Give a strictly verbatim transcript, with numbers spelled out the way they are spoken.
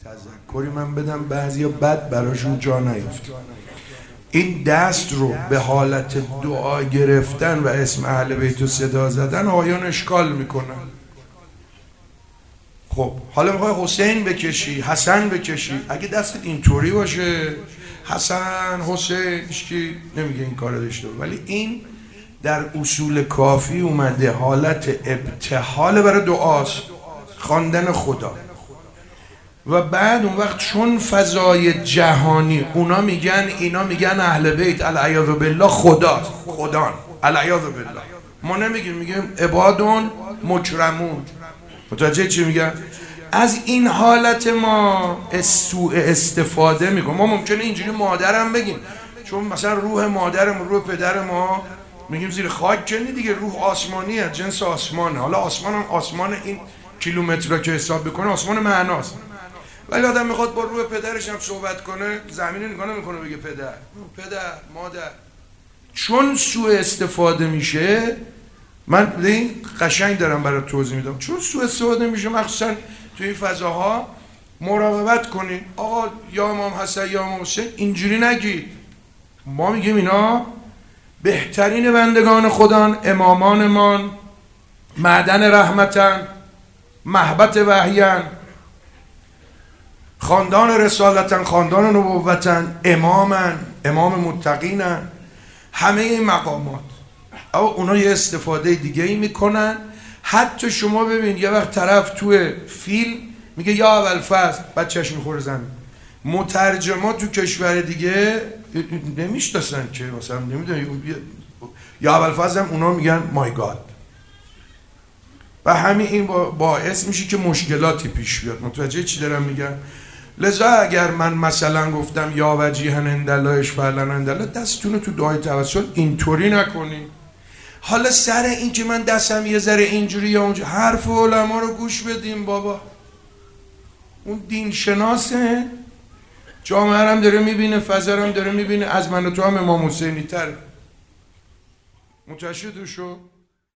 تذکری من بدم بعضیا بد براشون جا نیفته. این دست رو به حالت دعا گرفتن و اسم اهل بیت و صدا زدن آیان اشکال میکنن. خب حالا میخوای حسین بکشی، حسن بکشی، اگه دستت اینطوری باشه حسن حسین هیچکی نمیگه این کار داشته، ولی این در اصول کافی اومده حالت ابتحال برای دعاست، خواندن خدا. و بعد اون وقت چون فضای جهانی اونا میگن، اینا میگن اهل بیت العیاذ بالله خدا خدان العیاذ بالله، ما نمیگیم، میگیم عبادون مکرمون. متوجه چی میگن؟ از این حالت ما سوء استفاده میکنم. ما ممکنه اینجوری مادرم بگیم، چون مثلا روح مادرم روح پدر ما میگیم زیر خاک کنی دیگه، روح آسمانیه، جنس آسمانه. حالا آسمان هم آسمان این کیلومترها که حساب بکنه آسمان معناست، ولی آدم میخواد با روح پدرش هم صحبت کنه، زمینی نگاه نمیکنه بگه پدر پدر مادر. چون سوء استفاده میشه، من این قشنگ دارم برای توضیح میدم، چون سوء استفاده میشه مخصوصا توی این فضاها مراقبت کنید. آقا یا امام حسن یا امام حسین اینجوری نگید. ما میگیم اینا بهترین بندگان خدان، امامانمان، معدن رحمتن، محبت وحیان، خاندان رسالتن، خاندان نبوتن، امامن، امام متقینن، همه این مقامات. اما اونا یه استفاده دیگه ای میکنن. حتی شما ببین یه وقت طرف توی فیلم میگه یا ابوالفضل، بچهش میخوره زمین. مترجمات تو کشور دیگه نمیشناسن که مثلا نمیدونی یا ابوالفضل هم اونا میگن مای گاد. و همین این باعث میشه که مشکلاتی پیش بیاد. متوجه چی دارم میگم؟ لذا اگر من مثلا گفتم یا وجیهن اندالله اشفعلن اندالله، دستتون تو دعای توسل اینطوری نکنی. حالا سر این که من دستم یه ذره اینجوری یا اونجوری، حرف علما رو گوش بدیم بابا. اون دین شناسه، جامعه هم داره میبینه، فضا هم داره میبینه، از من و تو هم امام حسینی تره. متوجه شو؟